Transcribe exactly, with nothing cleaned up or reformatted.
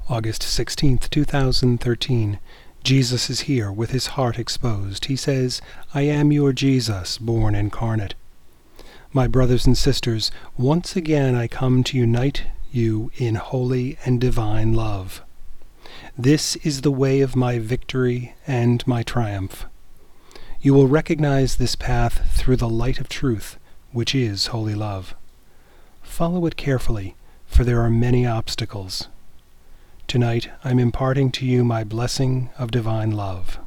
August sixteenth, two thousand thirteen. Jesus is here with his heart exposed. He says, "I am your Jesus, born incarnate." My brothers and sisters, once again I come to unite you in holy and divine love. This is the way of my victory and my triumph. You will recognize this path through the light of truth, which is holy love. Follow it carefully, for there are many obstacles. Tonight I'm imparting to you my blessing of divine love.